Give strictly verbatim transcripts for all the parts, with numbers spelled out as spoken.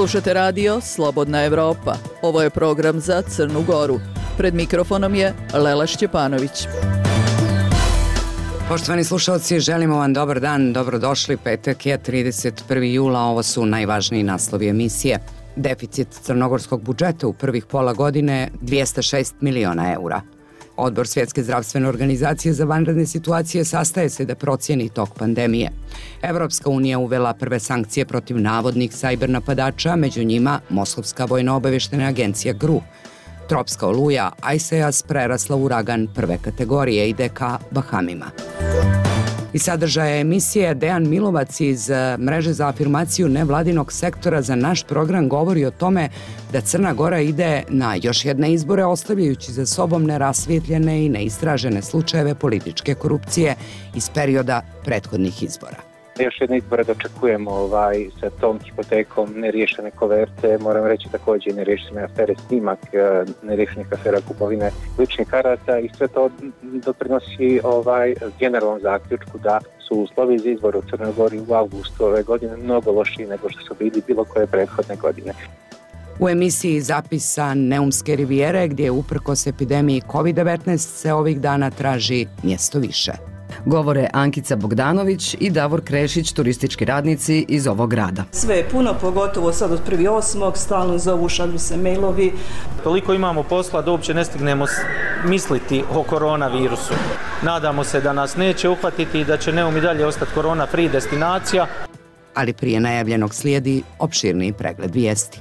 Slušate radio Slobodna Evropa. Ovo je program za Crnu Goru. Pred mikrofonom je Lela Šćepanović. Poštovani slušalci, želimo vam dobar dan, dobrodošli. Petak je trideset prvog jula, ovo su najvažniji naslovi emisije. Deficit crnogorskog budžeta u prvih pola godine dvjesto šest miliona eura. Odbor Svjetske zdravstvene organizacije za vanredne situacije sastaje se da procijeni tok pandemije. Evropska unija uvela prve sankcije protiv navodnih sajber napadača, među njima Moskovska vojno-obaveštena agencija G R U. Tropska oluja Aiseas prerasla u uragan prve kategorije, ide ka Bahamima. Iz sadržaja emisije Dejan Milovac iz mreže za afirmaciju nevladinog sektora za naš program govori o tome da Crna Gora ide na još jedne izbore ostavljajući za sobom nerasvjetljene i neistražene slučajeve političke korupcije iz perioda prethodnih izbora. Još jedne izbore dočekujemo ovaj, sa tom hipotekom, neriješene koverte, moram reći također neriješene afere snimak, neriješenih afera kupovine ličnih karata i sve to doprinosi ovaj, generalnom zaključku da su uslovi za izbor u Crnoj Gori u avgustu ove godine mnogo lošiji nego što su bili bilo koje prethodne godine. U emisiji Zapisa Neumske rivijere, gdje uprkos epidemiji kovid devetnaest se ovih dana traži mjesto više. Govore Ankica Bogdanović i Davor Krešić, turistički radnici iz ovog grada. Sve je puno, pogotovo sad od prvog osmog stalno zovu, šalju se mailovi. Toliko imamo posla da uopće ne stignemo misliti o koronavirusu. Nadamo se da nas neće uhvatiti i da će Neum i dalje ostati korona free destinacija. Ali prije najavljenog slijedi opširniji pregled vijesti.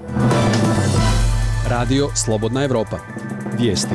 Radio Slobodna Evropa. Vijesti.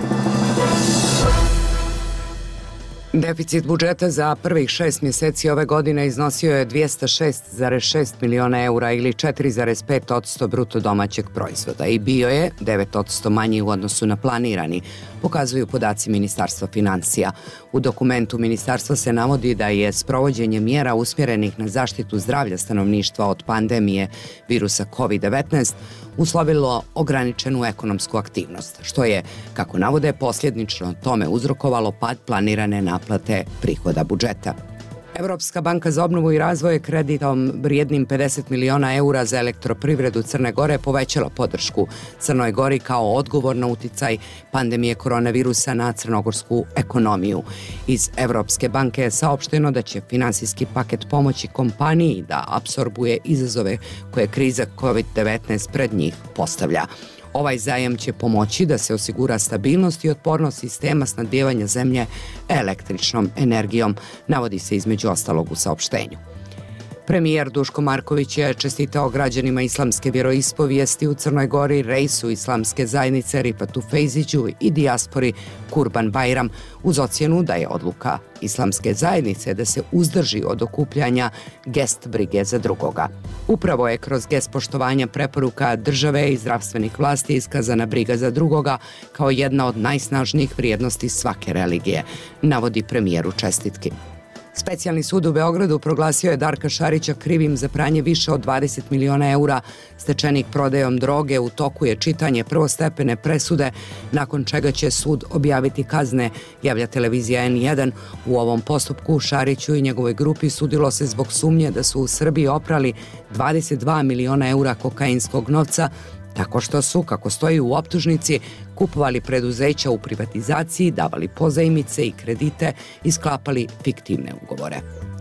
Deficit budžeta za prvih šest mjeseci ove godine iznosio je dvjesto šest zarez šest miliona eura ili četiri zarez pet posto bruto domaćeg proizvoda i bio je devet posto manji u odnosu na planirani, pokazuju podaci Ministarstva financija. U dokumentu Ministarstva se navodi da je sprovođenje mjera usmjerenih na zaštitu zdravlja stanovništva od pandemije virusa kovid devetnaest uslovilo ograničenu ekonomsku aktivnost, što je, kako navode, posljedično tome uzrokovalo pad planirane naplate prihoda budžeta. Evropska banka za obnovu i razvoj kreditom vrijednim pedeset miliona eura za elektroprivredu Crne Gore povećala podršku Crnoj Gori kao odgovor na uticaj pandemije koronavirusa na crnogorsku ekonomiju. Iz Evropske banke je saopšteno da će finansijski paket pomoći kompaniji da apsorbuje izazove koje kriza kovid devetnaest pred njih postavlja. Ovaj zajam će pomoći da se osigura stabilnost i otpornost sistema snabdijevanja zemlje električnom energijom, navodi se između ostalog u saopštenju. Premijer Duško Marković je čestitao građanima islamske vjeroispovijesti u Crnoj Gori, rejsu islamske zajednice Rifatu Fejziću i dijaspori Kurban Bajram uz ocjenu da je odluka islamske zajednice da se uzdrži od okupljanja gest brige za drugoga. Upravo je kroz gest poštovanja preporuka države i zdravstvenih vlasti iskazana briga za drugoga kao jedna od najsnažnijih vrijednosti svake religije, navodi premijer u čestitki. Specijalni sud u Beogradu proglasio je Darka Šarića krivim za pranje više od dvadeset miliona eura stečenih prodajom droge. U toku je čitanje prvostepene presude, nakon čega će sud objaviti kazne, javlja televizija en jedan. U ovom postupku Šariću i njegovoj grupi sudilo se zbog sumnje da su u Srbiji oprali dvadeset dva miliona eura kokainskog novca, tako što su, kako stoji u optužnici, kupovali preduzeća u privatizaciji, davali pozajmice i kredite i sklapali fiktivne ugovore.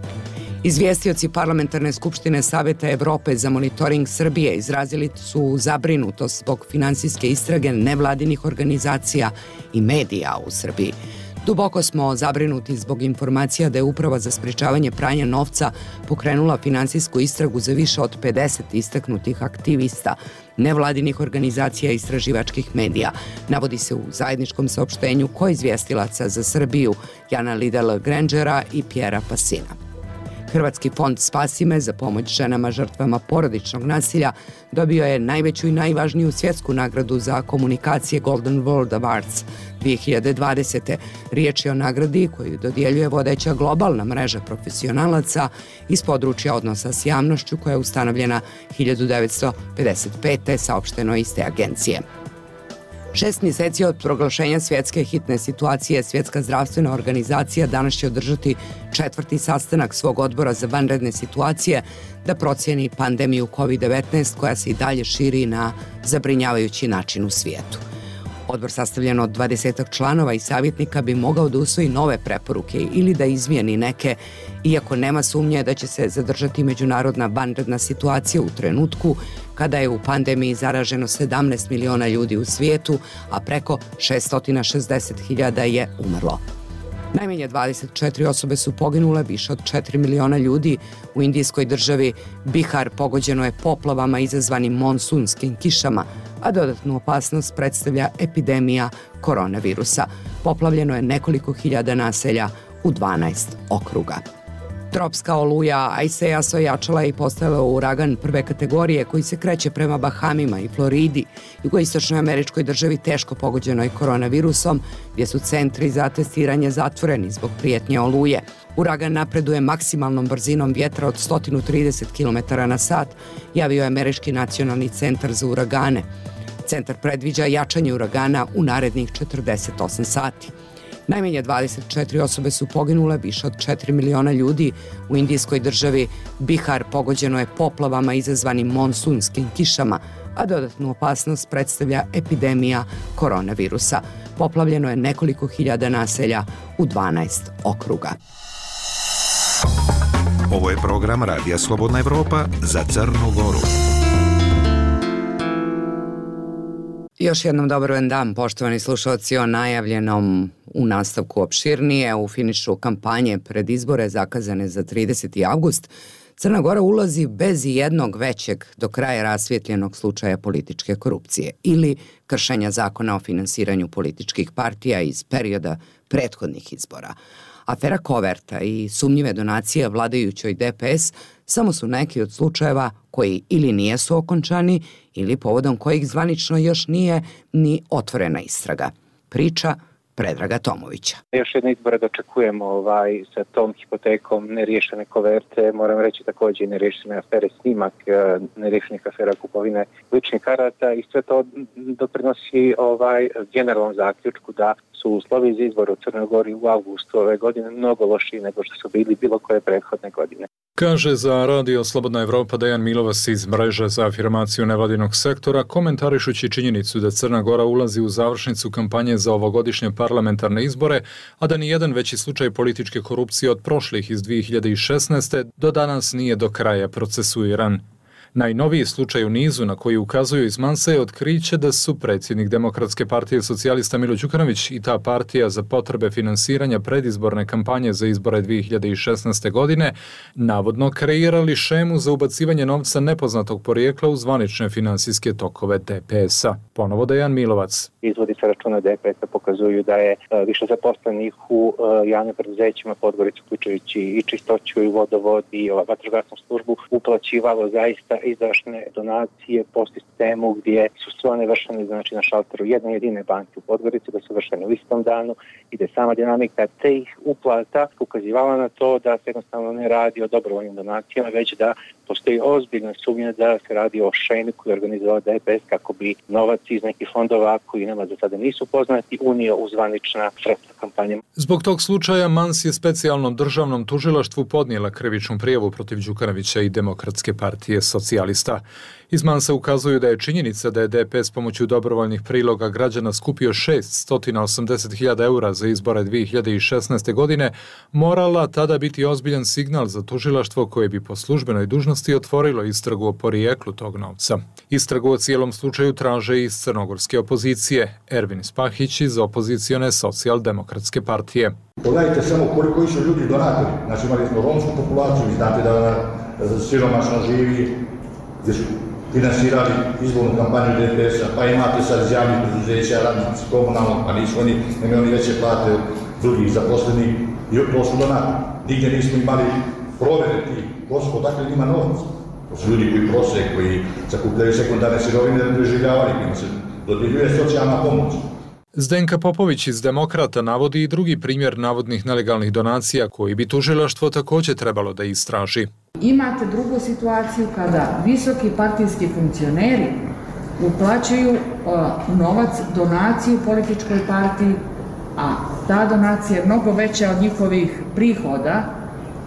Izvjestioci Parlamentarne skupštine Saveta Evrope za monitoring Srbije izrazili su zabrinutost zbog finansijske istrage nevladinih organizacija i medija u Srbiji. Duboko smo zabrinuti zbog informacija da je Uprava za sprječavanje pranja novca pokrenula finansijsku istragu za više od pedeset istaknutih aktivista nevladinih organizacija i istraživačkih medija, navodi se u zajedničkom saopštenju koizvjestilaca za Srbiju Jana Lidl-Grangera i Pjera Pasina. Hrvatski fond Spasi me za pomoć ženama žrtvama porodičnog nasilja dobio je najveću i najvažniju svjetsku nagradu za komunikacije Golden World Awards dvije hiljade dvadesete. Riječ je o nagradi koju dodjeljuje vodeća globalna mreža profesionalaca iz područja odnosa s javnošću koja je ustanovljena hiljadu devetsto pedeset pete. saopšteno iz te agencije. Šest mjeseci od proglašenja svjetske hitne situacije, Svjetska zdravstvena organizacija danas će održati četvrti sastanak svog odbora za vanredne situacije da procijeni pandemiju kovid devetnaest koja se i dalje širi na zabrinjavajući način u svijetu. Odbor sastavljen od dvadesetak članova i savjetnika bi mogao da usvoji nove preporuke ili da izmijeni neke, iako nema sumnje da će se zadržati međunarodna vanredna situacija u trenutku kada je u pandemiji zaraženo sedamnaest miliona ljudi u svijetu, a preko šesto šezdeset hiljada je umrlo. Najmanje dvadeset četiri osobe su poginule, više od četiri miliona ljudi u indijskoj državi Bihar pogođeno je poplavama izazvanim monsunskim kišama, a dodatnu opasnost predstavlja epidemija koronavirusa. Poplavljeno je nekoliko hiljada naselja u dvanaest okruga. Tropska oluja Isaias ojačala je i postala uragan prve kategorije koji se kreće prema Bahamima i Floridi, jugoistočnoj američkoj državi teško pogođenoj koronavirusom, gdje su centri za testiranje zatvoreni zbog prijetnje oluje. Uragan napreduje maksimalnom brzinom vjetra od sto trideset kilometara na sat, javio je Američki nacionalni centar za uragane. Centar predviđa jačanje uragana u narednih četrdeset osam sati. Najmanje dvadeset četiri osobe su poginule, više od četiri miliona ljudi u indijskoj državi Bihar pogođeno je poplavama izazvanim monsunskim kišama, a dodatnu opasnost predstavlja epidemija koronavirusa. Poplavljeno je nekoliko hiljada naselja u dvanaest okruga. Ovo je program Radija Slobodna Evropa za Crnu Goru. Još jednom dobar dan, poštovani slušalci, o najavljenom u nastavku opširnije u finišu kampanje pred izbore zakazane za trideseti avgust. Crna Gora ulazi bez jednog većeg do kraja rasvjetljenog slučaja političke korupcije ili kršenja zakona o finansiranju političkih partija iz perioda prethodnih izbora. Afera koverta i sumnjive donacije vladajućoj D P S samo su neki od slučajeva koji ili nijesu okončani ili povodom kojih zvanično još nije ni otvorena istraga. Priča Predraga Tomovića. Još jedne izbore dočekujemo ovaj, sa tom hipotekom neriješene koverte, moram reći također neriješene afere snimak, neriješenih afera kupovine ličnih karata i sve to doprinosi ovaj, generalnom zaključku da su uslovi za izbor u Crnoj Gori u avgustu ove godine mnogo lošiji nego što su bili bilo koje prethodne godine. Kaže za Radio Slobodna Evropa Dejan Milovac iz mreže za afirmaciju nevladinog sektora, komentarišući činjenicu da Crna Gora ulazi u završnicu kampanje za ovogodišnje parlamentarne izbore, a da ni jedan veći slučaj političke korupcije od prošlih iz dvije hiljade šesnaeste. do danas nije do kraja procesuiran. Najnoviji slučaj u nizu na koji ukazuju iz Mansa je otkriće da su predsjednik Demokratske partije socijalista Milo Đukanović i ta partija za potrebe finansiranja predizborne kampanje za izbore dvije hiljade šesnaeste. godine navodno kreirali šemu za ubacivanje novca nepoznatog porijekla u zvanične finansijske tokove D P S-a. Ponovo Dejan Milovac. Izvodi sa računa D P S-a pokazuju da je više zaposlenih u javnim preduzećima Podgorica, uključujući i čistoću i vodovod i vatrogasnu službu uplaćivalo zaista izdašne donacije po sistemu gdje su sve one vršene znači na šalteru jedne jedine banke u Podgorici, da su vršene u istom danu i da je sama dinamika tih uplata ukazivala na to da se jednostavno ne radi o dobrovoljnim donacijama, već da postoji ozbiljna sumnja da se radi o šemi koju je organizovala D P S kako bi novac iz nekih fondova koji nama za sada nisu poznati unio u zvanična sredstva kampanje. Zbog tog slučaja Mans je specijalnom državnom tužilaštvu podnijela krivičnu prijavu protiv Đukanovića i Demokratske partije socijalista. Iz Mansa ukazuju da je činjenica da je D P S pomoću dobrovoljnih priloga građana skupio šesto osamdeset hiljada eura za izbore dvije hiljade šesnaeste. godine morala tada biti ozbiljan signal za tužilaštvo koje bi po službenoj dužnosti otvorilo istragu o porijeklu tog novca. Istragu o cijelom slučaju traže iz crnogorske opozicije. Ervin Spahić iz opozicione socijaldemokratske partije. Pogledajte samo koliko su ljudi donatori. Znači imali smo romsku populaciju, znate da siromašno živi, gdje su finansirali izbornu kampanju D P S-a, pa imate sad iz javnih preduzeća, radnici komunalnog, pa nisu oni, nemaju oni veće plate od drugih zaposlenih i to su donatori. Nigdje nismo imali provere ti gospod, dakle njima novac. To su ljudi koji prose, koji sakupljaju sekundarne sirovine da preživljavali, kojima se dodjeljuje socijalna pomoć. Zdenka Popović iz Demokrata navodi i drugi primjer navodnih nelegalnih donacija koji bi tužilaštvo također trebalo da istraži. Imate drugu situaciju kada visoki partijski funkcioneri uplaćuju novac, donaciju političkoj partiji, a ta donacija je mnogo veća od njihovih prihoda,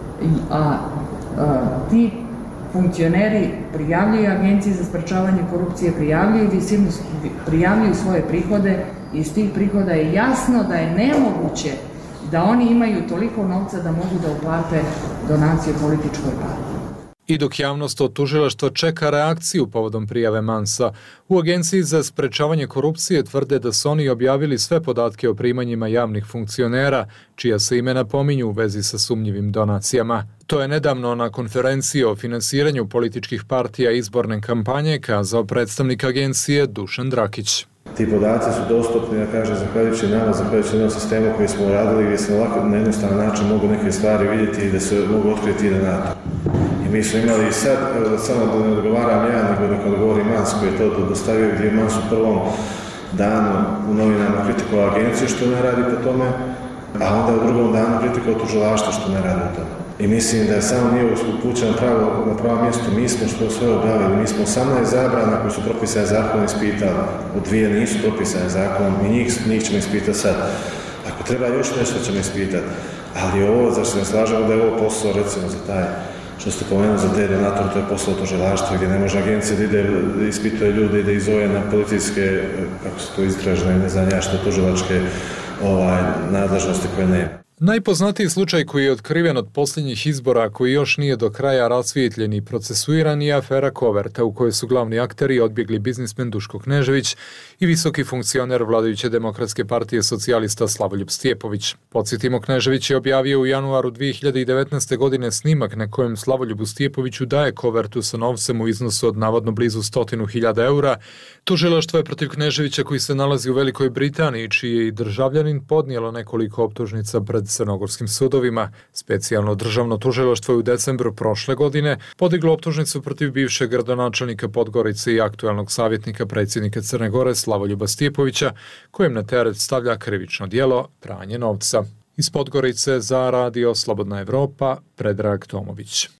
a, a ti funkcioneri prijavljuju Agenciji za sprečavanje korupcije, prijavljuju visinu, prijavljuju svoje prihode i iz tih prihoda je jasno da je nemoguće da oni imaju toliko novca da mogu da uplate donacije političkoj partiji. I dok javnost od tužilaštva čeka reakciju povodom prijave Mansa, u Agenciji za sprečavanje korupcije tvrde da su oni objavili sve podatke o primanjima javnih funkcionera, čija se imena pominju u vezi sa sumnjivim donacijama. To je nedavno na konferenciji o finansiranju političkih partija izborne kampanje kazao predstavnik agencije Dušan Drakić. Ti podaci su dostupni, ja kažem, zahvaljujući nama, zahvaljujući jednom sistemu koji smo uradili, gdje se lako na jednostavan način mogu neke stvari vidjeti i da se mogu otkriti i na to. I mi smo imali i sad, samo da ne odgovaram ja, nego da odgovori Mans koji je to dostavio, gdje je Mans u prvom danu u novinama kritikovao agenciju što ne radi po tome, a onda u drugom danu kritikovao tužilaštvo što ne radi po tome. I mislim da je samo nije upućeno pravo na pravo mjesto. Mi smo što sve objavili, mi smo osamnaest zabrana koji su propisane zakonom ispitali, u dvije nisu propisane zakonom i njih, njih ćemo ispitati sad. Ako treba još nešto ćemo ispitati, ali ovo, zašto se ne slažemo da je ovo posao, recimo za taj, što ste pomenuli za te donator, to je posao tužilaštva gdje ne može agencija da ide, da ispituje ljude i da izove na policijske, kako se to istražne, ne znam ja što, tužilačke ovaj, nadležnosti koje nema. Najpoznatiji slučaj koji je otkriven od posljednjih izbora, koji još nije do kraja rasvijetljen i procesuiran, je afera Koverta, u kojoj su glavni akteri odbjegli biznismen Duško Knežević i visoki funkcioner vladajuće Demokratske partije socijalista Slavoljub Stjepović. Podsjetimo, Knežević je objavio u januaru dvije hiljade devetnaeste. godine snimak na kojem Slavoljubu Stjepoviću daje kovertu sa novcem u iznosu od navodno blizu stotinu hiljada eura. Tužilaštvo je protiv Kneževića, koji se nalazi u Velikoj Britaniji, čiji je i državljanin, podnijelo nekoliko optužnica pred crnogorskim sudovima. Specijalno državno tužilaštvo je u decembru prošle godine podiglo optužnicu protiv bivšeg gradonačelnika Podgorice i aktuelnog savjetnika predsjednika Crne Gore Slavoljuba Stjepovića, kojem na teret stavlja krivično djelo pranje novca. Iz Podgorice za Radio Slobodna Evropa, Predrag Tomović.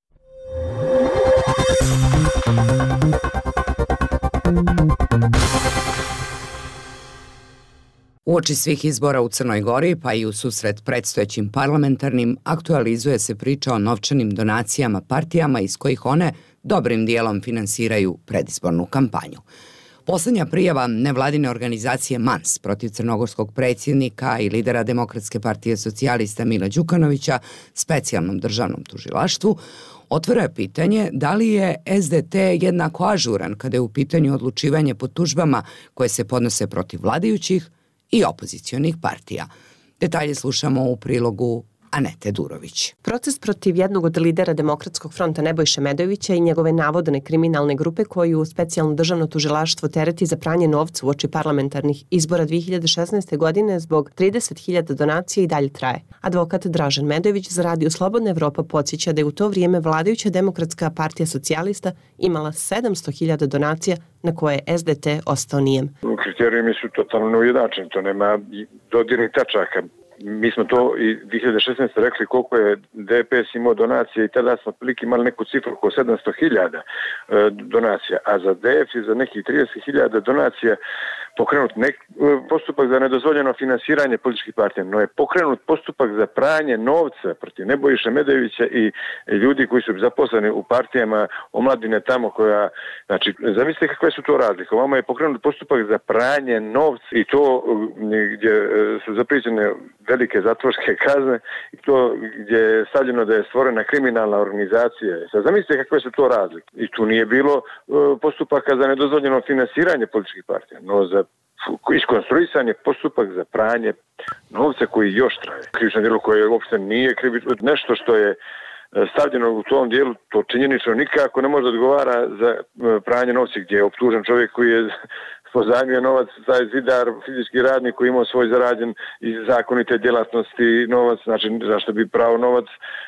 Uoči svih izbora u Crnoj Gori, pa i u susret predstojećim parlamentarnim, aktualizuje se priča o novčanim donacijama partijama iz kojih one dobrim dijelom finansiraju predizbornu kampanju. Poslednja prijava nevladine organizacije Mans protiv crnogorskog predsjednika i lidera Demokratske partije socijalista Mila Đukanovića specijalnom državnom tužilaštvu otvara je pitanje da li je S D T jednako ažuran kada je u pitanju odlučivanje po tužbama koje se podnose protiv vladajućih i opozicionih partija. Detalje slušamo u prilogu Anete Durović. Proces protiv jednog od lidera Demokratskog fronta Nebojše Medojevića i njegove navodne kriminalne grupe koju specijalno državno tužilaštvo tereti za pranje novca uoči parlamentarnih izbora dvije hiljade šesnaeste. godine zbog trideset hiljada donacija i dalje traje. Advokat Dražen Medojević za Radio Slobodna Evropa podsjeća da je u to vrijeme vladajuća Demokratska partija socijalista imala sedamsto hiljada donacija na koje je S D T ostao nijem. Kriterijumi su totalno neujednačeni, to nema dodirnih tačaka. Mi smo to i dvije hiljade šesnaeste. rekli koliko je D P S imao donacije i tada smo otprilike imali neku cifru oko sedamsto hiljada e, donacija, a za D F i za nekih trideset hiljada donacija pokrenut nek, postupak za nedozvoljeno finansiranje političkih partija, no je pokrenut postupak za pranje novca protiv Nebojše Medojevića i ljudi koji su zaposleni u partijama omladine tamo koja, znači, zamislite kakve su to razlike. Ovamo je pokrenut postupak za pranje novca i to gdje su zapričane velike zatvorske kazne i to gdje je stavljeno da je stvorena kriminalna organizacija. Sad zamislite kakve su to razlike. I tu nije bilo postupaka za nedozvoljeno finansiranje političkih partija, no za iskonstruisan je postupak za pranje novca koji još traje. Krivično djelo koje uopšte nije krivično, nešto što je stavljeno u tom dijelu, to činjenično nikako ne može da odgovara za pranje novca gdje je optužen čovjek koji je pozajmio novac, taj zidar, fizički radnik koji imao svoj zarađen iz zakonite djelatnosti novac, znači zašto bi pravo novac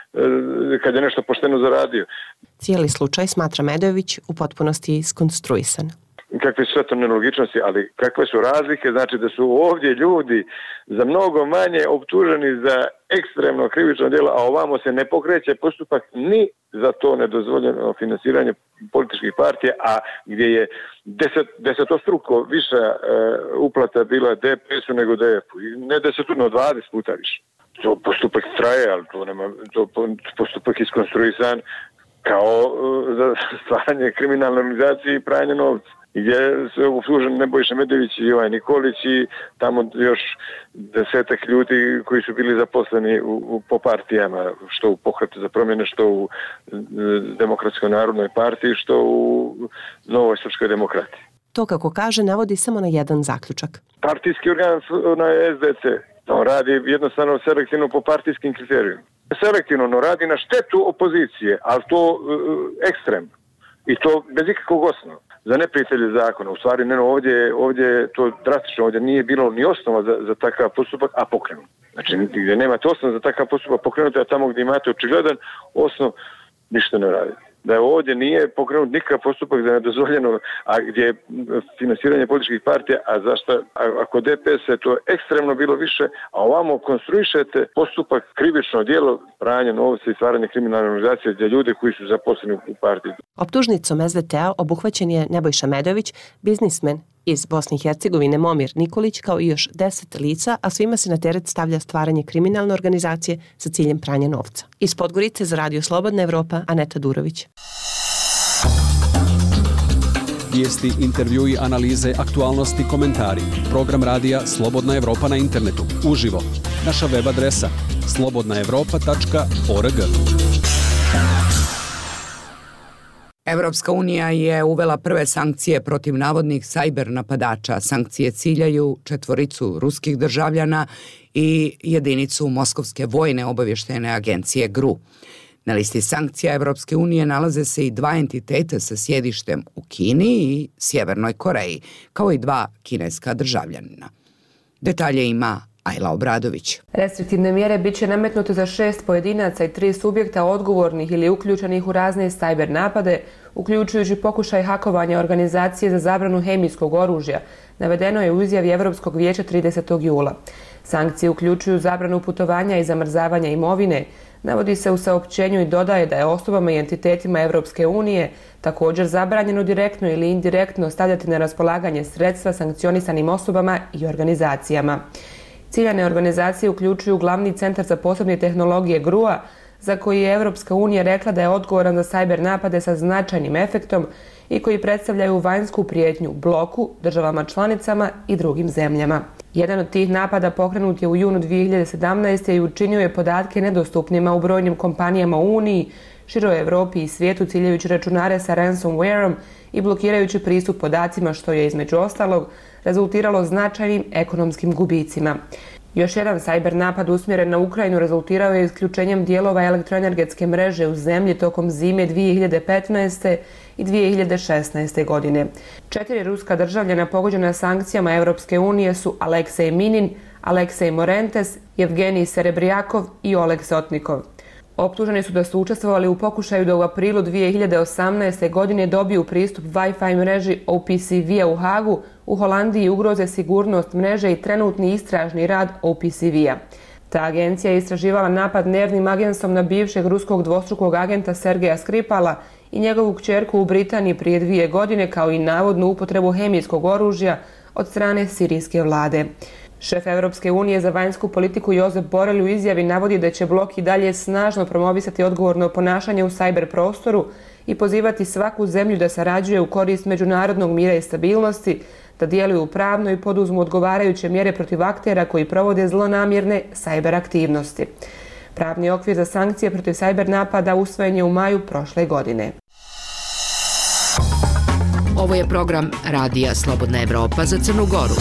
kad je nešto pošteno zaradio. Cijeli slučaj, smatra Medojević, u potpunosti iskonstruisan. Kakve su sve to nelogičnosti, ali kakve su razlike, znači da su ovdje ljudi za mnogo manje optuženi za ekstremno krivično djelo, a ovamo se ne pokreće postupak ni za to nedozvoljeno finansiranje političkih partija, a gdje je deset, desetostruko više e, uplata bila D P S-u nego D F-u. Ne desetudno, dvadeset puta više. To postupak traje, ali to nema, to postupak iskonstruisan kao e, za stvaranje kriminalne organizacije i pranje novca. Gdje se opslužen Nebojša Medović i ovaj Nikolić i tamo još desetak ljudi koji su bili zaposleni u, u, po partijama, što u Pokretu za promjene, što u e, Demokratskoj narodnoj partiji, što u Novoj srpskoj demokratiji. To, kako kaže, navodi samo na jedan zaključak. Partijski organ na S D C, on radi jednostavno selektivno po partijskim kriterijima. Selektivno, no radi na štetu opozicije, ali to e, ekstremno. I to bez ikakvog osnova. Za neprijatelje zakona. U stvari, ne, ovdje, ovdje je to drastično, ovdje nije bilo ni osnova za, za takav postupak, a pokrenut. Znači, gdje nemate osnova za takav postupak pokrenuti, a tamo gdje imate očigledan osnov, ništa ne radi. Da ovdje nije pokrenut nikakav postupak za nedozvoljeno, a gdje je finansiranje političkih partija, a zašto, ako D P S je to ekstremno bilo više, a ovamo konstruišete postupak krivično djelo, pranje novca i stvaranje kriminalne organizacije za ljude koji su zaposleni u partiji. Optužnicom S V T-a obuhvaćen je Nebojša Medović, biznismen iz Bosne i Hercegovine Momir Nikolić, kao i još deset lica, a svima se na teret stavlja stvaranje kriminalne organizacije sa ciljem pranja novca. Iz Podgorice za Radio Slobodna Evropa, Aneta Durović. Vijesti, intervjui, analize, aktualnosti, komentari. Program radija Slobodna Evropa na internetu. Uživo. Naša web adresa slobodna evropa tačka org. Evropska unija je uvela prve sankcije protiv navodnih sajber napadača. Sankcije ciljaju četvoricu ruskih državljana i jedinicu Moskovske vojne obavještajne agencije G R U. Na listi sankcija Evropske unije nalaze se i dva entiteta sa sjedištem u Kini i Sjevernoj Koreji, kao i dva kineska državljanina. Detalje ima Ajla Obradović. Restriktivne mjere bit će nametnute za šest pojedinaca i tri subjekta odgovornih ili uključenih u razne sajber napade, uključujući pokušaj hakovanja organizacije za zabranu hemijskog oružja, navedeno je u izjavi Evropskog vijeća tridesetog jula. Sankcije uključuju zabranu putovanja i zamrzavanja imovine. Navodi se u saopćenju i dodaje da je osobama i entitetima Evropske unije također zabranjeno direktno ili indirektno stavljati na raspolaganje sredstva sankcionisanim osobama i organizacijama. Ciljane organizacije uključuju Glavni centar za posebne tehnologije G R U-a, za koji je Evropska unija rekla da je odgovoran za sajber napade sa značajnim efektom i koji predstavljaju vanjsku prijetnju bloku, državama članicama i drugim zemljama. Jedan od tih napada pokrenut je u junu dvije hiljade sedamnaeste. i učinio je podatke nedostupnima u brojnim kompanijama u Uniji, široj Evropi i svijetu, ciljajući računare sa ransomwareom i blokirajući pristup podacima, što je između ostalog rezultiralo značajnim ekonomskim gubicima. Još jedan sajber napad usmjeren na Ukrajinu rezultirao je isključenjem dijelova elektroenergetske mreže u zemlji tokom zime dvije hiljade petnaeste. i dvije hiljade šesnaeste. godine. Četiri ruska državljana pogođena sankcijama Evropske unije su Aleksej Minin, Aleksej Morentes, Evgenij Serebrijakov i Oleg Sotnikov. Optuženi su da su učestvovali u pokušaju da u aprilu dvije hiljade osamnaeste. godine dobiju pristup Wi-Fi mreži O P C V-a u Hagu, u Holandiji ugroze sigurnost mreže i trenutni istražni rad O P C V-a. Ta agencija je istraživala napad nervnim agensom na bivšeg ruskog dvostrukog agenta Sergeja Skripala i njegovu kćerku u Britaniji prije dvije godine, kao i navodnu upotrebu hemijskog oružja od strane sirijske vlade. Šef Evropske unije za vanjsku politiku Josep Borrell u izjavi navodi da će blok i dalje snažno promovisati odgovorno ponašanje u sajber prostoru i pozivati svaku zemlju da sarađuje u korist međunarodnog mira i stabilnosti, da djeluju pravno i poduzmu odgovarajuće mjere protiv aktera koji provode zlonamjerne sajber aktivnosti. Pravni okvir za sankcije protiv sajber napada usvojen je u maju prošle godine. Ovo je program Radija Slobodna Evropa za Crnu Goru.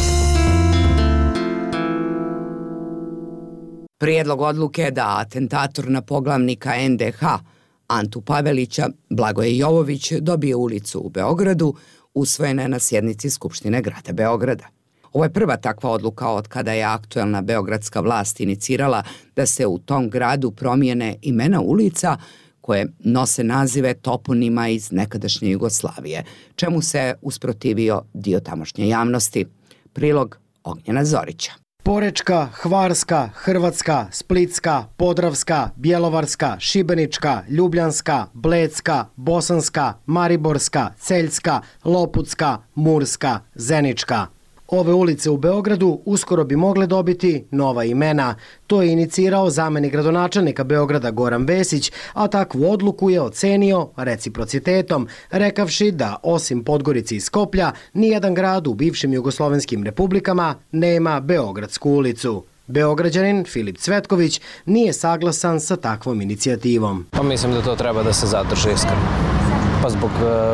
Prijedlog odluke da atentator na poglavnika N D H Antu Pavelića, Blagoje Jovović, dobije ulicu u Beogradu, usvojena je na sjednici Skupštine grada Beograda. Ovo je prva takva odluka od kada je aktuelna beogradska vlast inicirala da se u tom gradu promijene imena ulica koje nose nazive toponima iz nekadašnje Jugoslavije, čemu se usprotivio dio tamošnje javnosti. Prilog Ognjena Zorića. Porečka, Hvarska, Hrvatska, Splitska, Podravska, Bjelovarska, Šibenička, Ljubljanska, Blecka, Bosanska, Mariborska, Celjska, Loputska, Murska, Zenička. Ove ulice u Beogradu uskoro bi mogle dobiti nova imena. To je inicirao zamenik gradonačelnika Beograda Goran Vesić, a takvu odluku je ocenio reciprocitetom, rekavši da osim Podgorice i Skoplja, nijedan grad u bivšim jugoslovenskim republikama nema Beogradsku ulicu. Beograđanin Filip Cvetković nije saglasan sa takvom inicijativom. Pa mislim da to treba da se zadrži iskreno. Pa zbog,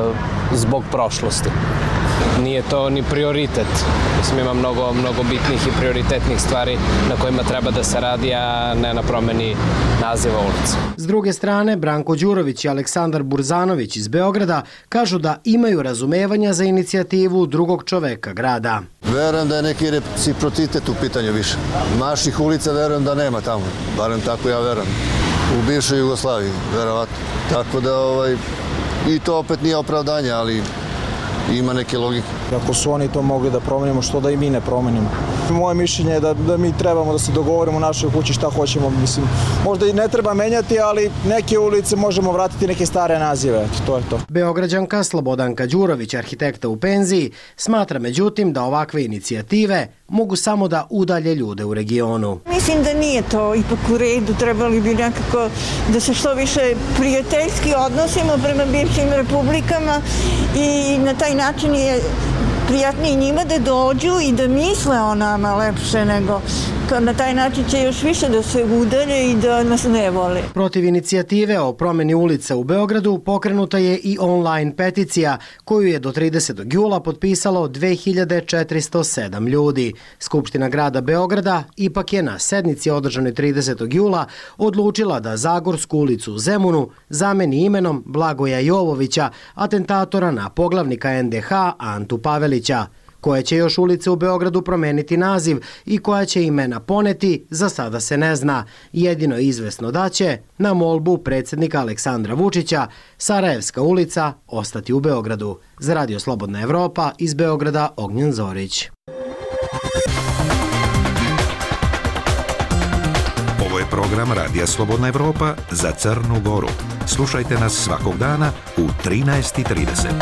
zbog prošlosti. Nije to ni prioritet. Mislim, ima mnogo, mnogo bitnih i prioritetnih stvari na kojima treba da se radi, a ne na promeni naziva ulice. S druge strane, Branko Đurović i Aleksandar Burzanović iz Beograda kažu da imaju razumevanja za inicijativu drugog čoveka grada. Verujem da je neki reciprocitet u pitanju više. Naših ulica verujem da nema tamo, barem tako ja verujem. U bivšoj Jugoslaviji, verovatno. Tako da ovaj, i to opet nije opravdanje, ali ima neke logike. Ako su oni to mogli da promenimo, što da i mi ne promenimo? Moje mišljenje je da, da mi trebamo da se dogovorimo u našoj kući šta hoćemo. Mislim, možda i ne treba menjati, ali neke ulice možemo vratiti neke stare nazive. Eto, to je to. Beograđanka Slobodanka Đurović, arhitekta u penziji, smatra međutim da ovakve inicijative mogu samo da udalje ljude u regionu. Mislim da nije to ipak u redu. Trebali bi nekako da se što više prijateljski odnosimo prema bivšim republikama i na taj način je prijatnije njima da dođu i da misle o nama lepše nego na taj način će još više da se udalje i da nas ne vole. Protiv inicijative o promeni ulica u Beogradu pokrenuta je i online peticija koju je do tridesetog jula potpisalo dve hiljade četiristo sedam ljudi. Skupština grada Beograda ipak je na sednici održanoj tridesetog jula odlučila da Zagorsku ulicu u Zemunu zameni imenom Blagoja Jovovića, atentatora na poglavnika en de ha Antu Pavelića. Koja će još ulice u Beogradu promeniti naziv i koja će imena poneti, za sada se ne zna. Jedino je izvesno da će, na molbu predsjednika Aleksandra Vučića, Sarajevska ulica ostati u Beogradu. Za Radio Slobodna Evropa, iz Beograda, Ognjen Zorić. Ovo je program Radija Slobodna Evropa za Crnu Goru. Slušajte nas svakog dana u trinaest i trideset.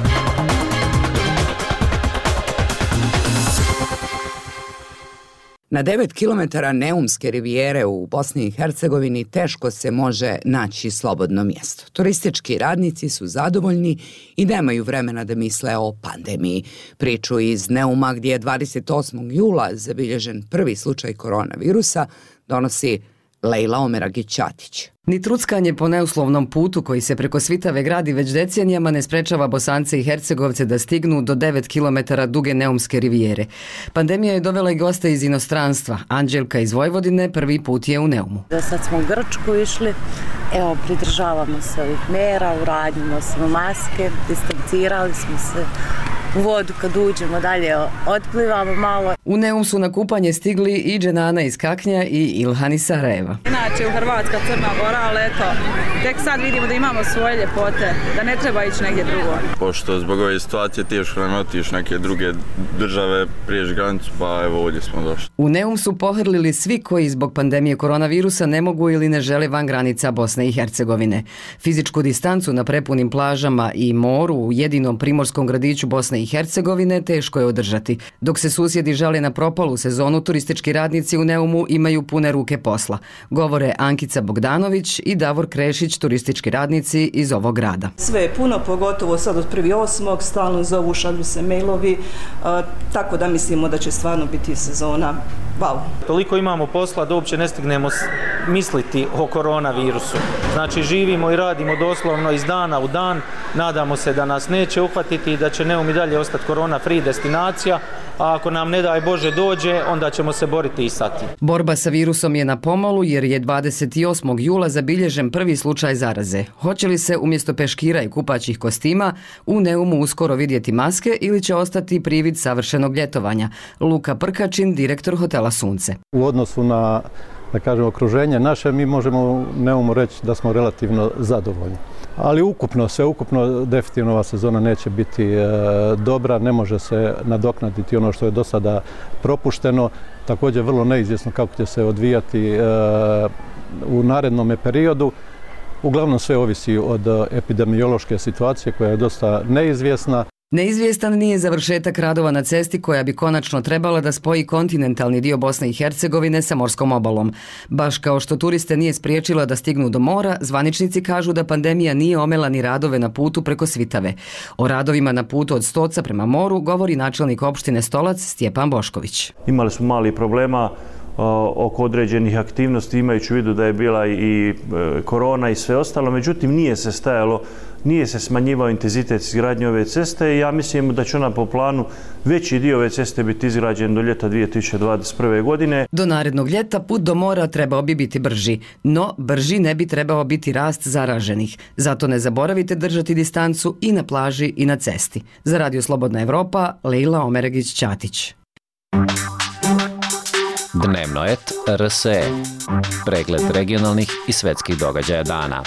Na devet kilometara Neumske rivijere u Bosni i Hercegovini teško se može naći slobodno mjesto. Turistički radnici su zadovoljni i nemaju vremena da misle o pandemiji. Priču iz Neuma gdje je dvadeset osmog jula zabilježen prvi slučaj koronavirusa donosi Lejla Omeragić-Ćatić. Ni truckanje po neuslovnom putu koji se preko Svitave gradi već decenijama ne sprečava Bosance i Hercegovce da stignu do devet kilometara duge Neumske rivijere. Pandemija je dovela i goste iz inostranstva. Anđelka iz Vojvodine prvi put je u Neumu. Da sad smo u Grčku išli, evo pridržavamo se ovih mera, uradimo smo maske, distancirali smo se. U vodu kad uđemo dalje otplivamo malo. U Neum su na kupanje stigli i Dženana iz Kaknja i Ilhan iz Sarajeva. Inače u Hrvatska, Crna Gora, ali eto, tek sad vidimo da imamo svoje ljepote, da ne treba ići negdje drugo. Pošto zbog ove situacije teško nam otiš neke druge države, priješ granicu, pa evo ovdje smo došli. U Neum su pohrlili svi koji zbog pandemije koronavirusa ne mogu ili ne žele van granica Bosne i Hercegovine. Fizičku distancu na prepunim plažama i moru u jedinom primorskom gradiću Bosne i Hercegovine teško je održati. Dok se susjedi žale na propalu sezonu, turistički radnici u Neumu imaju pune ruke posla. Govore Ankica Bogdanović i Davor Krešić, turistički radnici iz ovog grada. Sve je puno, pogotovo sad od prvi osmog, stalno zovu, šalju se mailovi, a, tako da mislimo da će stvarno biti sezona. Wow. Toliko imamo posla da uopće ne stignemo misliti o koronavirusu. Znači živimo i radimo doslovno iz dana u dan, nadamo se da nas neće uhvatiti i da će Neum i dalje ostati korona free destinacija, a ako nam ne daj Bože dođe, onda ćemo se boriti i sa tim. Borba sa virusom je na pomolu jer je dvadeset osmog jula zabilježen prvi slučaj zaraze. Hoće li se umjesto peškira i kupaćih kostima u Neumu uskoro vidjeti maske ili će ostati privid savršenog ljetovanja? Luka Prkačin, direktor hotela Sunce. U odnosu na, da kažem, okruženje naše, mi možemo u Neumu reći da smo relativno zadovoljni. Ali ukupno, sve ukupno, definitivno ova sezona neće biti e, dobra, ne može se nadoknaditi ono što je do sada propušteno također vrlo neizvjesno kako će se odvijati u narednom periodu. Uglavnom sve ovisi od epidemiološke situacije koja je dosta neizvjesna. Neizvjestan nije završetak radova na cesti koja bi konačno trebala da spoji kontinentalni dio Bosne i Hercegovine sa morskom obalom. Baš kao što turiste nije spriječila da stignu do mora, zvaničnici kažu da pandemija nije omela ni radove na putu preko Svitave. O radovima na putu od Stoca prema moru govori načelnik opštine Stolac Stjepan Bošković. Imali smo mali problema oko određenih aktivnosti, imajući u vidu da je bila i korona i sve ostalo, međutim nije se stajalo, nije se smanjivao intenzitet izgradnje ove ceste i ja mislim da će ona po planu veći dio ove ceste biti izgrađen do ljeta dvije tisuće dvadeset prve. godine. Do narednog ljeta put do mora trebao bi biti brži, no brži ne bi trebao biti rast zaraženih. Zato ne zaboravite držati distancu i na plaži i na cesti. Za Radio Slobodna Evropa, Leila Omeregić-Ćatić. Dnevnoet R S E. Pregled regionalnih i svetskih događaja dana.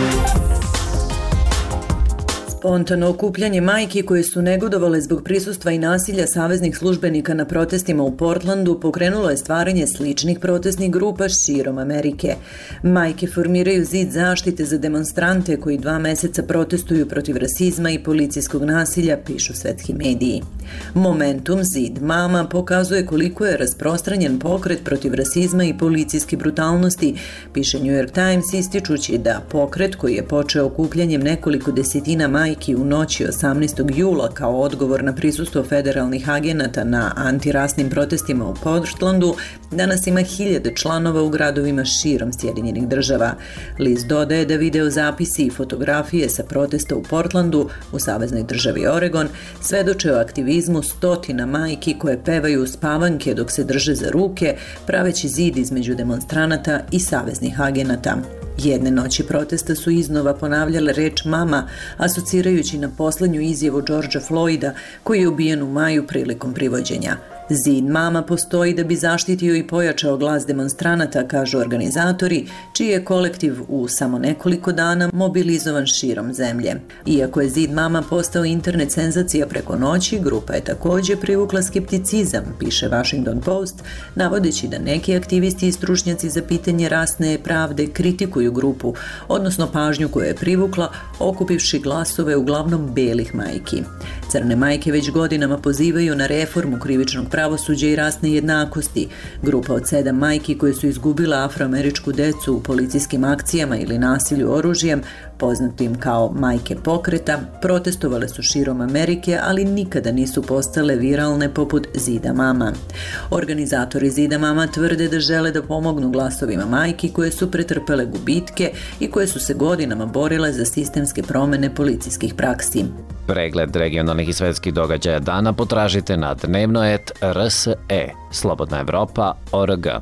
Spontano okupljanje majki koje su negodovale zbog prisustva i nasilja saveznih službenika na protestima u Portlandu pokrenulo je stvaranje sličnih protestnih grupa širom Amerike. Majke formiraju zid zaštite za demonstrante koji dva meseca protestuju protiv rasizma i policijskog nasilja, pišu svetski mediji. Momentum Zid mama pokazuje koliko je rasprostranjen pokret protiv rasizma i policijske brutalnosti, piše New York Times, ističući da pokret koji je počeo okupljanjem nekoliko desetina majki u noći osamnaestog jula kao odgovor na prisustvo federalnih agenata na antirasnim protestima u Portlandu, danas ima hiljade članova u gradovima širom Sjedinjenih država. List dodaje da video zapisi i fotografije sa protesta u Portlandu, u saveznoj državi Oregon, svedoče o aktivizmu stotina majki koje pevaju uspavanke dok se drže za ruke, praveći zid između demonstranata i saveznih agenata. Jedne noći protesta su iznova ponavljale reč mama, asocirajući na poslednju izjavu Georgea Floyda, koji je ubijen u maju prilikom privođenja. Zid mama postoji da bi zaštitio i pojačao glas demonstranata, kažu organizatori, čiji je kolektiv u samo nekoliko dana mobilizovan širom zemlje. Iako je Zid mama postao internet senzacija preko noći, grupa je također privukla skepticizam, piše Washington Post, navodeći da neki aktivisti i stručnjaci za pitanje rasne pravde kritikuju grupu, odnosno pažnju koju je privukla, okupivši glasove uglavnom belih majki. Crne majke već godinama pozivaju na reformu krivičnog pravosuđa i rasne jednakosti. Grupa od sedam majki koje su izgubila afroameričku decu u policijskim akcijama ili nasilju oružjem, poznatim kao majke pokreta, protestovale su širom Amerike, ali nikada nisu postale viralne poput Zida mama. Organizatori Zida mama tvrde da žele da pomognu glasovima majki koje su pretrpele gubitke i koje su se godinama borile za sistemske promene policijskih praksi. Pregled regionalnih i svetskih događaja dana potražite na dnevnoet R S E, Slobodna Evropa, O R G.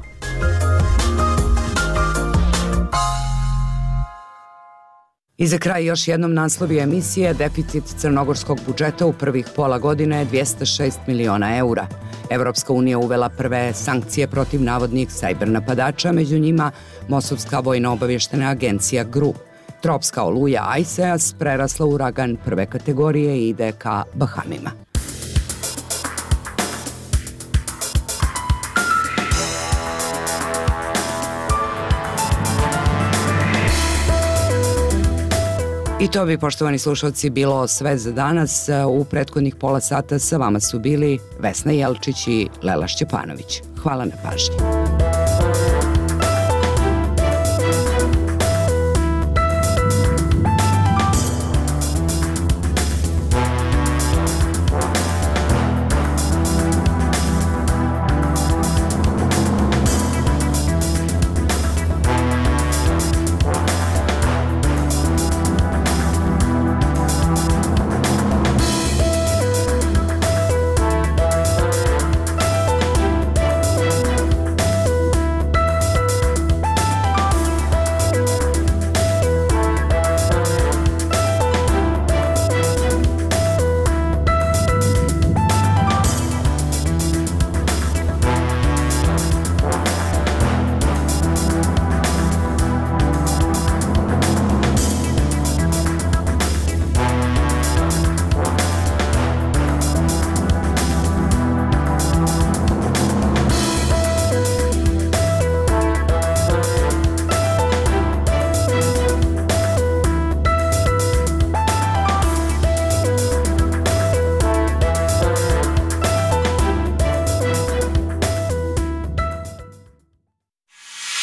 I za kraj još jednom naslovi emisije: deficit crnogorskog budžeta u prvih pola godine je dvjesto šest miliona eura. Evropska unija uvela prve sankcije protiv navodnih sajber napadača, među njima Mosovska vojno-obavještena agencija G R U. Tropska oluja Aiseas prerasla u uragan prve kategorije i ide ka Bahamima. I to bi, poštovani slušalci, bilo sve za danas. U prethodnih pola sata sa vama su bili Vesna Jelčić i Lela Šćepanović. Hvala na pažnji.